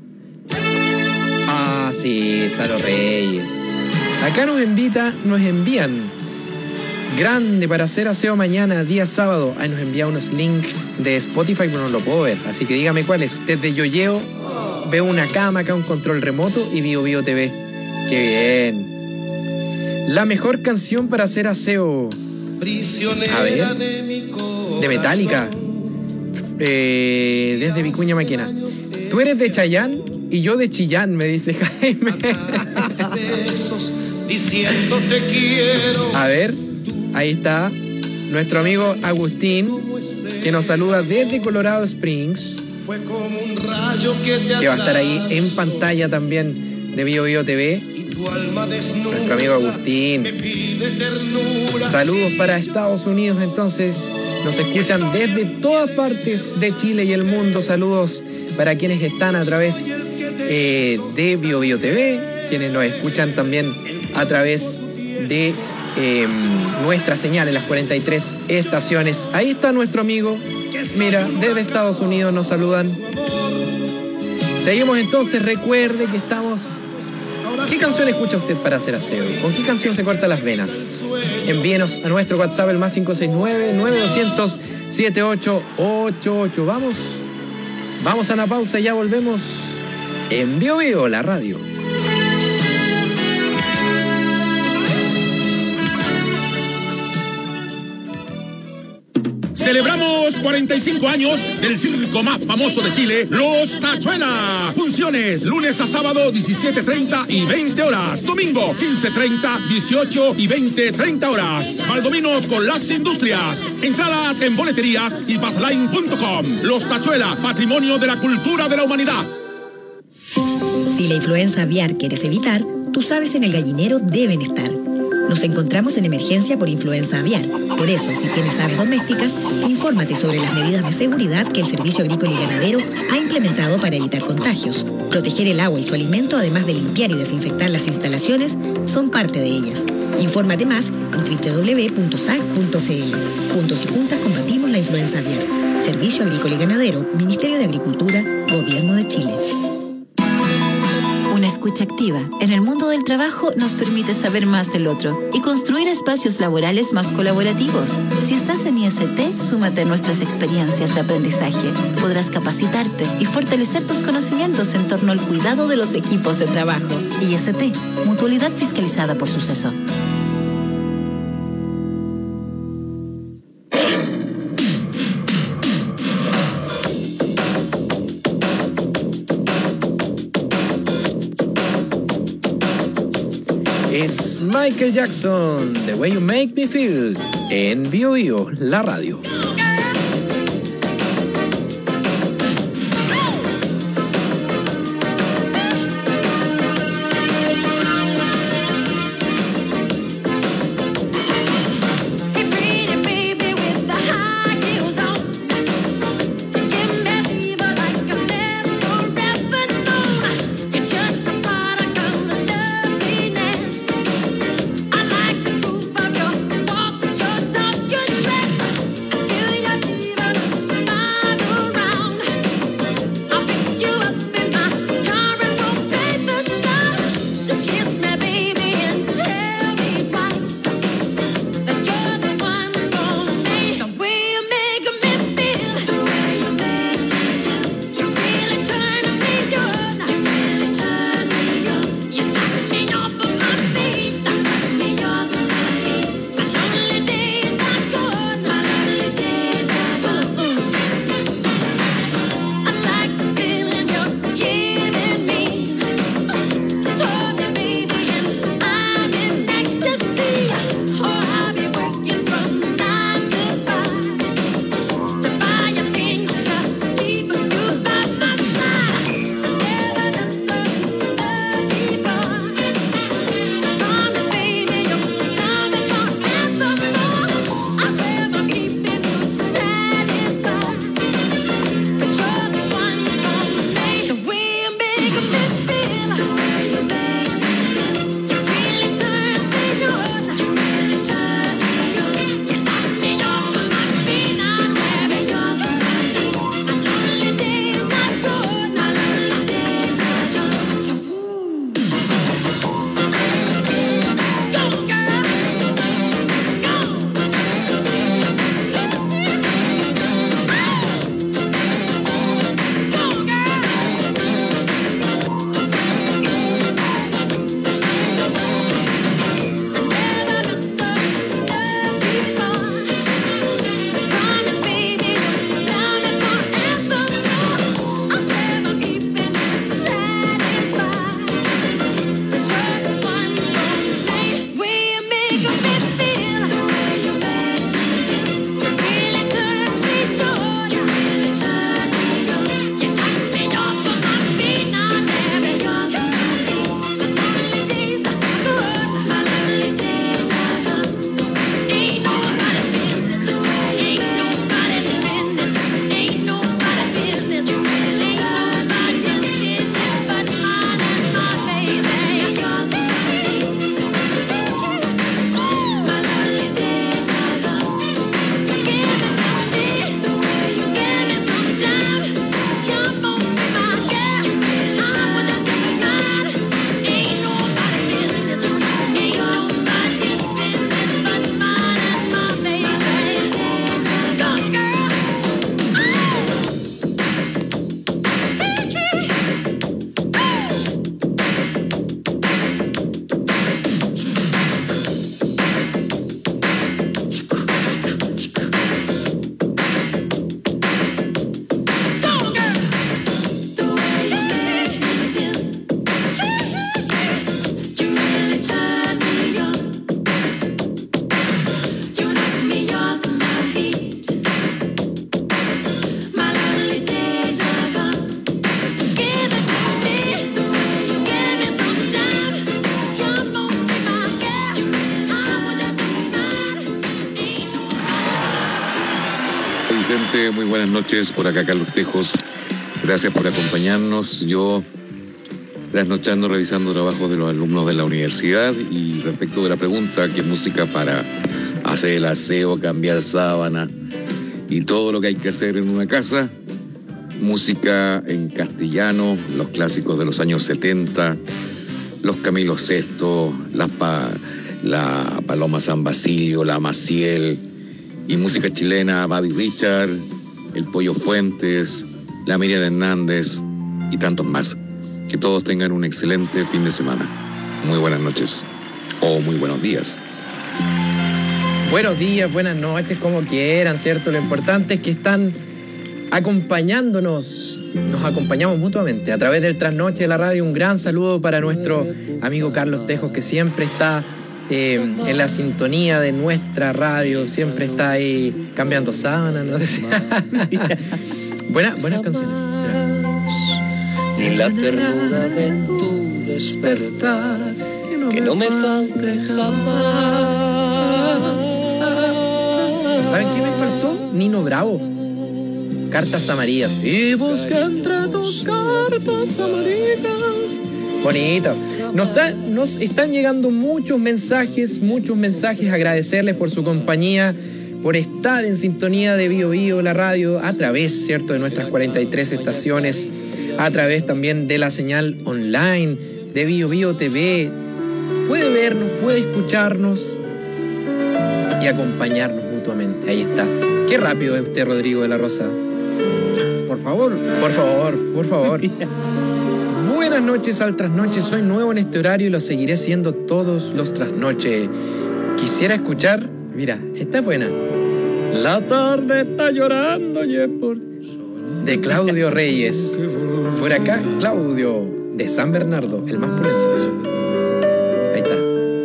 Ah, sí, Salo Reyes. Acá nos envían grande para hacer aseo mañana, día sábado. Ahí nos envía unos links de Spotify, pero no lo puedo ver. Así que dígame cuál es. Desde Yoyeo veo una cama acá, un control remoto y BioBio TV. ¡Qué bien! La mejor canción para hacer aseo. A ver. De Metallica. Desde Vicuña Maquena. Tú eres de Chayanne y yo de Chillán, me dice Jaime. A ver, ahí está nuestro amigo Agustín, que nos saluda desde Colorado Springs, que va a estar ahí en pantalla también de BioBio TV. Nuestro amigo Agustín. Saludos para Estados Unidos, entonces. Nos escuchan desde todas partes de Chile y el mundo. Saludos para quienes están a través de BioBio TV, quienes nos escuchan también a través de nuestra señal en las 43 estaciones. Ahí está nuestro amigo. Mira, desde Estados Unidos nos saludan. Seguimos entonces. Recuerde que estamos... ¿Qué canción escucha usted para hacer aseo? ¿Con qué canción se corta las venas? Envíenos a nuestro WhatsApp, el más 569-9200-7888. Vamos a una pausa y ya volvemos en BioBio, la radio. Celebramos 45 años del circo más famoso de Chile, Los Tachuela. Funciones lunes a sábado 17:30 y 20 horas. Domingo 15:30, 18 y 20:30 horas. Valdominos con las industrias. Entradas en boleterías y passline.com. Los Tachuela, patrimonio de la cultura de la humanidad. Si la influenza aviar quieres evitar, tus aves en el gallinero deben estar. Nos encontramos en emergencia por influenza aviar. Por eso, si tienes aves domésticas, infórmate sobre las medidas de seguridad que el Servicio Agrícola y Ganadero ha implementado para evitar contagios. Proteger el agua y su alimento, además de limpiar y desinfectar las instalaciones, son parte de ellas. Infórmate más en www.sag.cl. Juntos y juntas combatimos la influenza aviar. Servicio Agrícola y Ganadero, Ministerio de Agricultura, Gobierno de Chile. Una escucha activa en el mundo del trabajo nos permite saber más del otro y construir espacios laborales más colaborativos. Si estás en IST, súmate a nuestras experiencias de aprendizaje. Podrás capacitarte y fortalecer tus conocimientos en torno al cuidado de los equipos de trabajo. IST, Mutualidad Fiscalizada por Suceso. Es Michael Jackson, The Way You Make Me Feel, en BioBio, la radio. Give Vicente, muy buenas noches. Por acá Carlos Tejos. Gracias por acompañarnos. Yo trasnochando, revisando trabajos de los alumnos de la universidad y respecto de la pregunta, ¿qué música para hacer el aseo, cambiar sábana y todo lo que hay que hacer en una casa? Música en castellano, los clásicos de los años 70, los Camilo Sesto, la Paloma San Basilio, la Maciel, y música chilena, Buddy Richard, el Pollo Fuentes, la Miriam Hernández y tantos más. Que todos tengan un excelente fin de semana. Muy buenas noches o muy buenos días. Buenos días, buenas noches, como quieran, ¿cierto? Lo importante es que están acompañándonos, nos acompañamos mutuamente a través del Trasnoche de la radio. Un gran saludo para nuestro amigo Carlos Tejos, que siempre está en la sintonía de nuestra radio, siempre está ahí cambiando sábanas, no sé si... buenas canciones. Ni la ternura de tu despertar, que no me falte jamás. ¿Saben qué me faltó? Nino Bravo. Cartas amarillas. Y busca entre tus cartas amarillas. Bonito. Nos están llegando muchos mensajes. Agradecerles por su compañía, por estar en sintonía de Bio Bio, la radio, a través, ¿cierto?, de nuestras 43 estaciones, a través también de la señal online de Bio Bio TV. Puede vernos, puede escucharnos y acompañarnos mutuamente. Ahí está. Qué rápido es usted, Rodrigo de la Rosa. Por favor. Buenas noches al Trasnoche. Soy nuevo en este horario y lo seguiré siendo todos los Trasnoche. Quisiera escuchar, mira, esta es buena. La tarde está llorando y es por... de Claudio Reyes. Fuera acá, Claudio, de San Bernardo, el más precioso. Ahí está.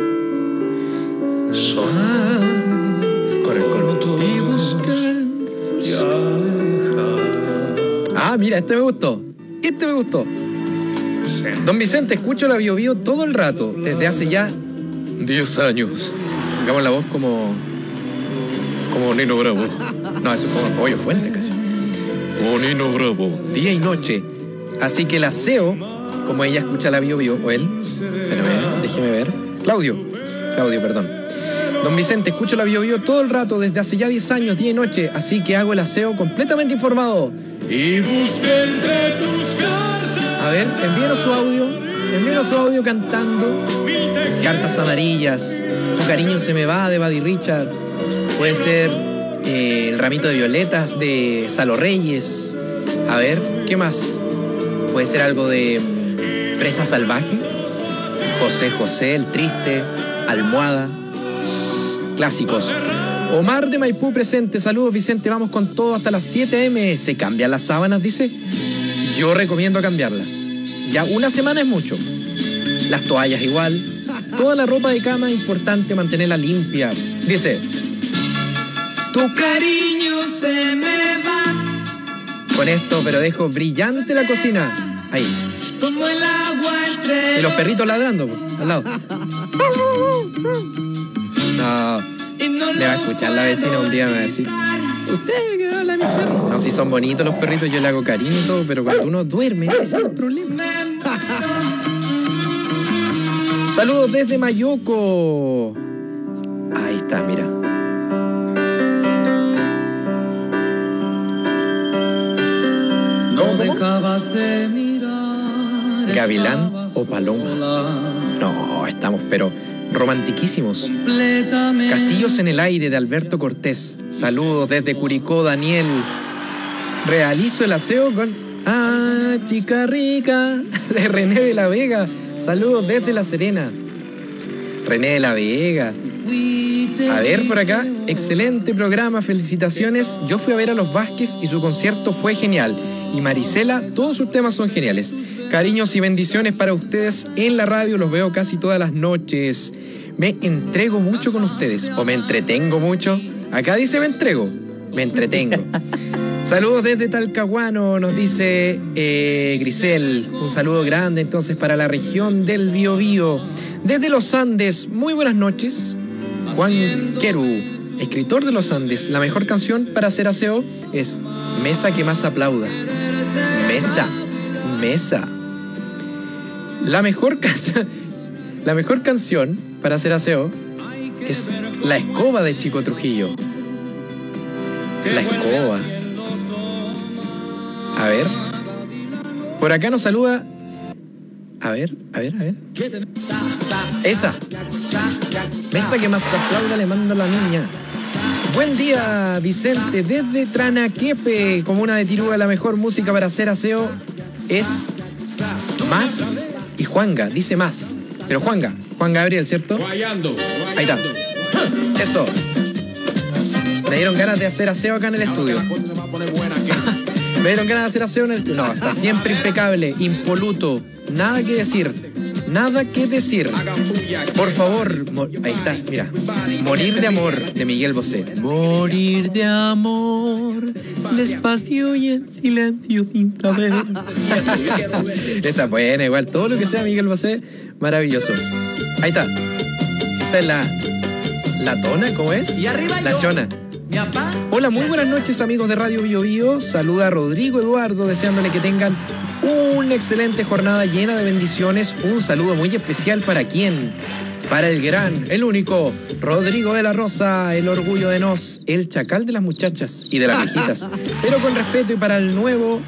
El coro. Y busquen. Ah, mira, este me gustó. Don Vicente, escucho la Bio Bio todo el rato, desde hace ya 10 años. Hagamos la voz como Nino Bravo. No, eso fue como Pollo Fuente casi. Como Nino Bravo. Día y noche. Así que el aseo, como ella escucha la Bio Bio, o él, espérame, déjeme ver. Claudio, perdón. Don Vicente, escucho la Bio Bio todo el rato, desde hace ya 10 años, día y noche. Así que hago el aseo completamente informado. Y busqué entre tus cartas. A ver, envíenos su audio cantando Cartas amarillas, Tu cariño se me va de Buddy Richards. Puede ser El ramito de violetas de Salo Reyes. A ver, ¿qué más? Puede ser algo de Fresa salvaje, José, El triste, Almohada. Clásicos. Omar de Maipú presente. Saludos, Vicente, vamos con todo hasta las 7 a.m. ¿Se cambian las sábanas, dice? Yo recomiendo cambiarlas. Ya una semana es mucho. Las toallas igual. Toda la ropa de cama, importante mantenerla limpia. Dice: tu cariño se me va. Con esto, pero dejo brillante la cocina. Ahí. Como el agua entre... Y los perritos ladrando, al lado. No, le va a escuchar la vecina un día, me va a decir: ¿usted qué habla de mi perro? No, si son bonitos los perritos, yo le hago cariño y todo, pero cuando uno duerme, ese es el problema. Saludos desde Mayoco. Ahí está, mira. No dejabas de mirar. ¿Gavilán o paloma? No, estamos pero romantiquísimos. Castillos en el aire de Alberto Cortés. Saludos desde Curicó, Daniel. Realizo el aseo con chica rica de René de la Vega. Saludos desde La Serena. René de la Vega. A ver por acá, excelente programa, felicitaciones. Yo fui a ver a Los Vázquez y su concierto fue genial. Y Marisela, todos sus temas son geniales. Cariños y bendiciones para ustedes en la radio, los veo casi todas las noches. Me entrego mucho con ustedes, o me entretengo mucho. Acá dice me entretengo. Saludos desde Talcahuano, nos dice Grisel. Un saludo grande entonces para la región del Biobío. Desde los Andes, muy buenas noches. Juan Queru, escritor de los Andes. La mejor canción para hacer aseo es Mesa que más aplauda. Mesa. La mejor canción para hacer aseo es La escoba de Chico Trujillo. La escoba. A ver. Por acá nos saluda. A ver. Esa. Mesa que más aplauda le mando a la niña. Buen día, Vicente, desde Tranaquepe, comuna de Tirúa. La mejor música para hacer aseo es Más y Juanga, dice Más. Pero Juan Gabriel, ¿cierto? Ahí está. Eso. Me dieron ganas de hacer aseo acá en el estudio. Me dieron ganas de hacer aseo en el estudio. No, está siempre impecable, impoluto. Nada que decir. Por favor, ahí está, mira. Morir de amor, de Miguel Bosé. Morir de amor, despacio y en silencio sin saber. Esa buena, igual, todo lo que sea Miguel Bosé, maravilloso. Ahí está. Esa es la tona, ¿cómo es? La chona. Hola, muy buenas noches, amigos de Radio Bio Bio. Saluda a Rodrigo Eduardo, deseándole que tengan una excelente jornada llena de bendiciones. Un saludo muy especial para ¿quién? Para el gran, el único, Rodrigo de la Rosa, el orgullo de Nos, el chacal de las muchachas y de las viejitas. Pero con respeto, y para el nuevo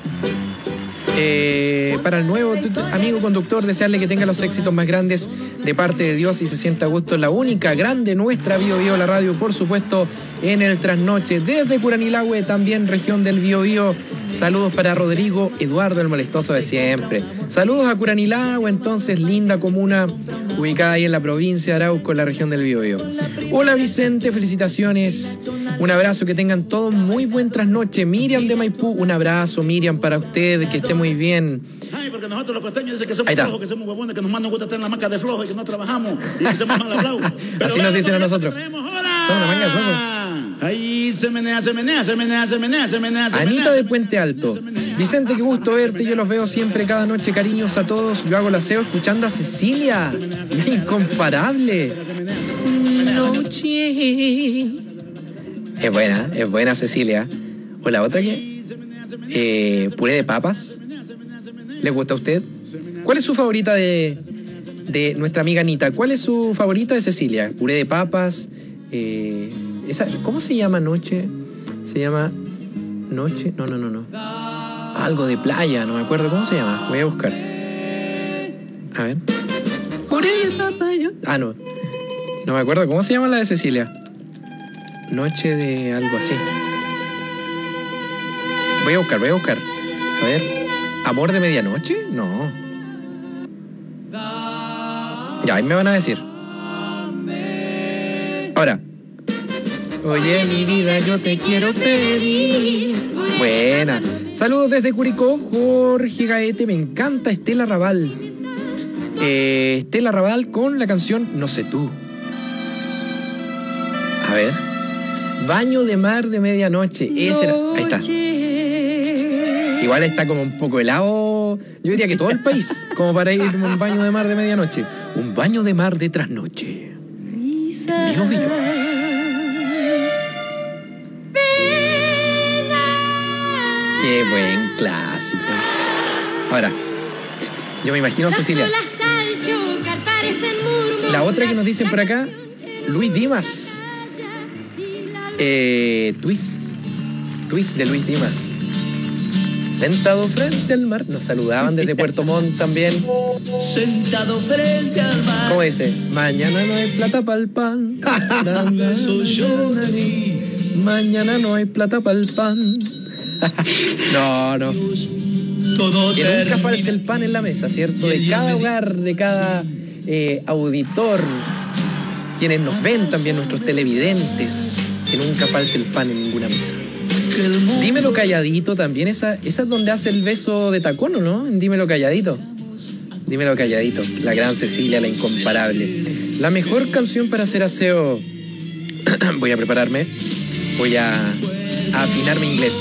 amigo conductor, desearle que tenga los éxitos más grandes de parte de Dios y se sienta a gusto en la única grande nuestra Bio Bio, la radio, por supuesto, en el trasnoche desde Curanilahue, también región del Bio Bio. Saludos para Rodrigo Eduardo, el molestoso de siempre. Saludos a Curanilahue, entonces, linda comuna ubicada ahí en la provincia de Arauco, en la región del Bio Bio. Hola Vicente, felicitaciones. Un abrazo, que tengan todos muy buen trasnoche. Miriam de Maipú, un abrazo, Miriam, para usted, que esté muy bien. Ay, porque nosotros los costeños dicen que somos flojos, que somos huevones, que nos mandan gusta estar en la maca de flojos y que no trabajamos y que somos mal hablados. Así nos dicen a nosotros. Somos la manga de flojos. Ahí se menea. Anita de Puente Alto. Vicente, qué gusto verte. Yo los veo siempre, cada noche. Cariños a todos. Yo hago el aseo escuchando a Cecilia. Incomparable. Noche. Es buena Cecilia. O la otra que puré de papas. ¿Le gusta a usted? ¿Cuál es su favorita de nuestra amiga Anita? ¿Cuál es su favorita de Cecilia? Puré de papas. ¿Cómo se llama noche? ¿Se llama noche? No. Algo de playa, no me acuerdo cómo se llama. Voy a buscar. A ver. Puré de papas. No. No me acuerdo cómo se llama la de Cecilia. Noche de algo así. Voy a buscar. A ver. ¿Amor de medianoche? No. Ya, ahí me van a decir. Ahora. Oye, mi vida, yo te quiero pedir. Buena. Saludos desde Curicó, Jorge Gaete. Me encanta Estela Raval. Estela Raval con la canción No sé tú. A ver. Baño de mar de medianoche. Ese era. Ahí está. Igual está como un poco helado. Yo diría que todo el país, como para ir a un baño de mar de medianoche. Un baño de mar de trasnoche. Bio Bio. Qué buen clásico. Ahora, yo me imagino a Cecilia. La otra que nos dicen por acá, Luis Dimas. Twist de Luis Dimas. Sentado frente al mar. Nos saludaban desde Puerto Montt también. Sentado frente al mar. ¿Cómo dice? Mañana no hay plata pa'l pan. Mañana no hay plata pa'l pan. No. Que nunca falte el pan en la mesa, ¿cierto? De cada hogar, de cada auditor, quienes nos ven también, nuestros televidentes, que nunca falte el pan en ninguna mesa. Dímelo calladito también, esa es donde hace el beso de tacón, ¿o no? Dímelo calladito. Dímelo calladito, la gran Cecilia, la incomparable. La mejor canción para hacer aseo. Voy a prepararme. Voy a afinar mi inglés.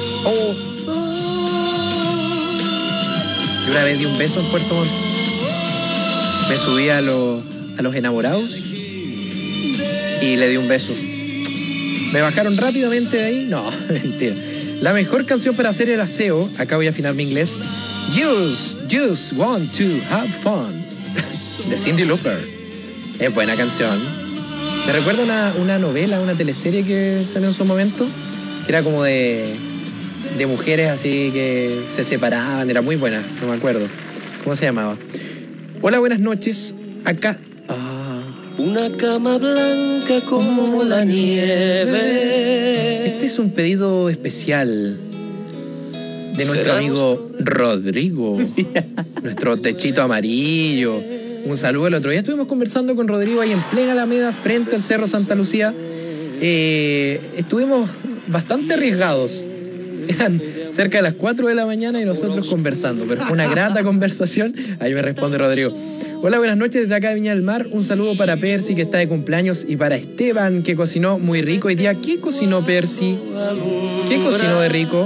Yo una vez di un beso en Puerto Montt. Me subí a los enamorados y le di un beso. ¿Me bajaron rápidamente de ahí? No, mentira. La mejor canción para hacer el aseo, acá voy a afinar mi inglés, Just Want to Have Fun, de Cyndi Lauper. Es buena canción. Me recuerda una novela, una teleserie que salió en su momento, que era como de mujeres así que se separaban, era muy buena, no me acuerdo. ¿Cómo se llamaba? Hola, buenas noches. Acá... Una cama blanca como la nieve. Este es un pedido especial de nuestro amigo Rodrigo, nuestro techito amarillo. Un saludo. El otro día estuvimos conversando con Rodrigo ahí en plena Alameda, frente al Cerro Santa Lucía. Estuvimos bastante arriesgados. Eran cerca de las 4 de la mañana y nosotros conversando, pero fue una grata conversación. Ahí me responde Rodrigo. Hola, buenas noches desde acá de Viña del Mar. Un saludo para Percy, que está de cumpleaños, y para Esteban, que cocinó muy rico hoy día. ¿Qué cocinó Percy? ¿Qué cocinó de rico?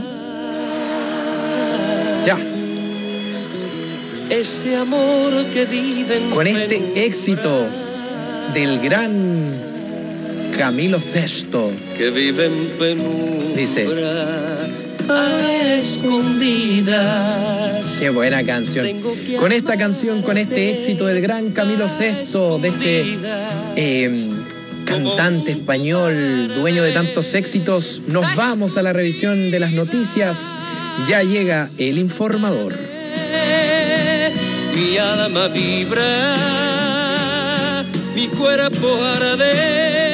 Ya. Ese amor que vive en con este éxito del gran Camilo Sesto, que vive en penumbra, dice: a escondidas. Qué buena canción. Con esta canción, con este éxito del gran Camilo Sesto, de ese cantante español, dueño de tantos éxitos, nos vamos a la revisión de las noticias. Ya llega el informador. Mi alma vibra, mi cuerpo arde.